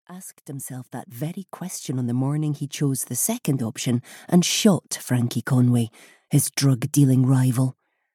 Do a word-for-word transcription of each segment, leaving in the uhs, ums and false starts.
asked himself that very question on the morning he chose the second option and shot Frankie Conway, his drug-dealing rival.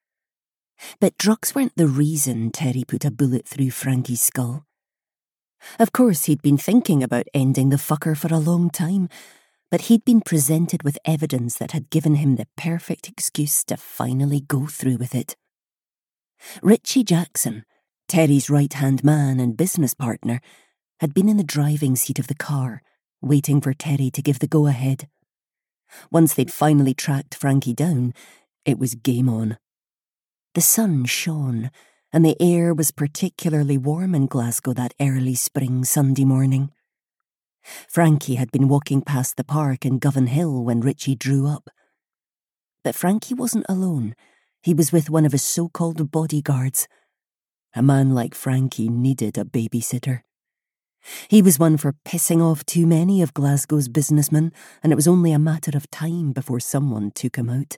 But drugs weren't the reason Terry put a bullet through Frankie's skull. Of course, he'd been thinking about ending the fucker for a long time, but he'd been presented with evidence that had given him the perfect excuse to finally go through with it. Richie Jackson, Terry's right-hand man and business partner, had been in the driving seat of the car, waiting for Terry to give the go-ahead. Once they'd finally tracked Frankie down, it was game on. The sun shone, and the air was particularly warm in Glasgow that early spring Sunday morning. Frankie had been walking past the park in Govan Hill when Richie drew up. But Frankie wasn't alone. He was with one of his so-called bodyguards. A man like Frankie needed a babysitter. He was one for pissing off too many of Glasgow's businessmen, and it was only a matter of time before someone took him out.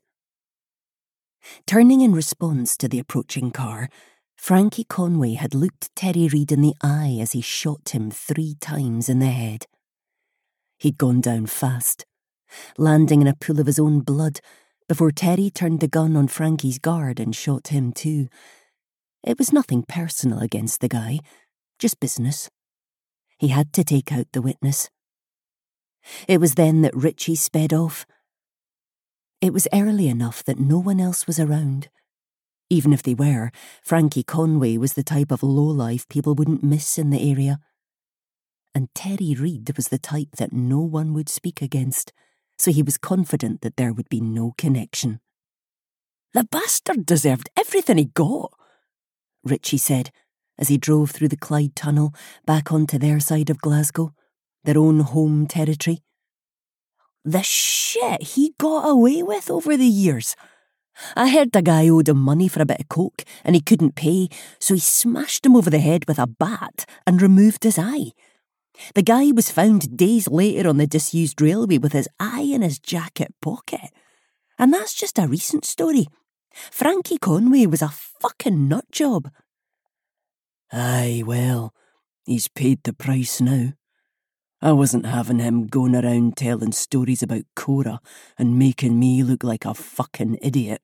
Turning in response to the approaching car, Frankie Conway had looked Terry Reid in the eye as he shot him three times in the head. He'd gone down fast, landing in a pool of his own blood before Terry turned the gun on Frankie's guard and shot him too. It was nothing personal against the guy, just business. He had to take out the witness. It was then that Richie sped off. It was early enough that no one else was around. Even if they were, Frankie Conway was the type of lowlife people wouldn't miss in the area. And Terry Reid was the type that no one would speak against, so he was confident that there would be no connection. "The bastard deserved everything he got," Richie said, as he drove through the Clyde Tunnel back onto their side of Glasgow, their own home territory. "The shit he got away with over the years. I heard the guy owed him money for a bit of coke and he couldn't pay, so he smashed him over the head with a bat and removed his eye. The guy was found days later on the disused railway with his eye in his jacket pocket. And that's just a recent story. Frankie Conway was a fucking nutjob." "Aye, well, he's paid the price now. I wasn't having him going around telling stories about Cora and making me look like a fucking idiot."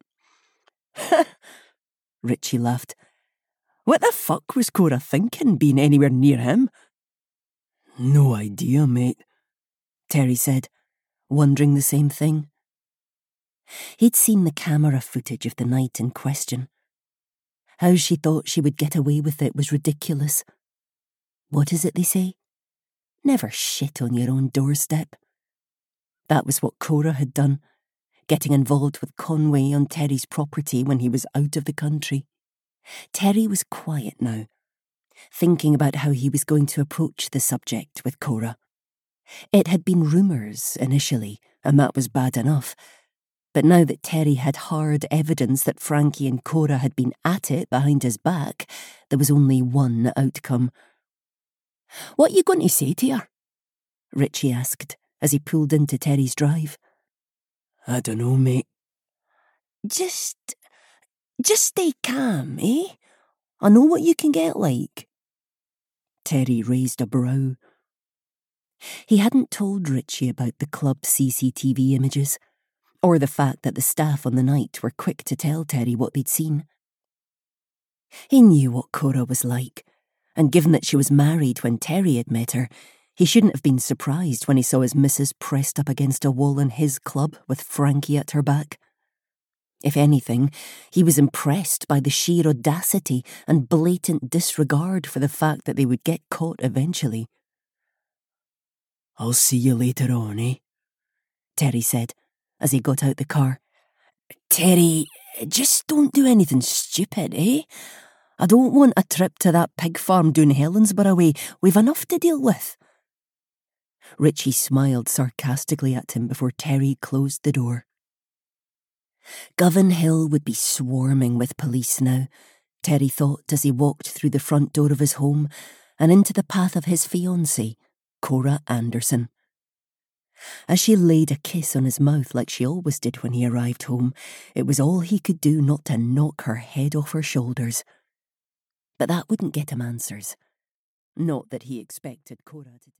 Richie laughed. "What the fuck was Cora thinking, being anywhere near him?" "No idea, mate," Terry said, wondering the same thing. He'd seen the camera footage of the night in question. How she thought she would get away with it was ridiculous. What is it they say? Never shit on your own doorstep. That was what Cora had done, getting involved with Conway on Terry's property when he was out of the country. Terry was quiet now, thinking about how he was going to approach the subject with Cora. It had been rumours initially, and that was bad enough. But now that Terry had hard evidence that Frankie and Cora had been at it behind his back, there was only one outcome. "What are you going to say to her?" Richie asked as he pulled into Terry's drive. "I dunno, mate." Just, just stay calm, eh? I know what you can get like." Terry raised a brow. He hadn't told Richie about the club C C T V images, or the fact that the staff on the night were quick to tell Terry what they'd seen. He knew what Cora was like, and given that she was married when Terry had met her, he shouldn't have been surprised when he saw his missus pressed up against a wall in his club with Frankie at her back. If anything, he was impressed by the sheer audacity and blatant disregard for the fact that they would get caught eventually. "I'll see you later on, eh?" Terry said, as he got out the car. "Terry, just don't do anything stupid, eh? I don't want a trip to that pig farm down Helensburgh way. We've enough to deal with." Richie smiled sarcastically at him before Terry closed the door. Govan Hill would be swarming with police now, Terry thought as he walked through the front door of his home and into the path of his fiancée, Cora Anderson. As she laid a kiss on his mouth like she always did when he arrived home, it was all he could do not to knock her head off her shoulders. But that wouldn't get him answers. Not that he expected Cora to...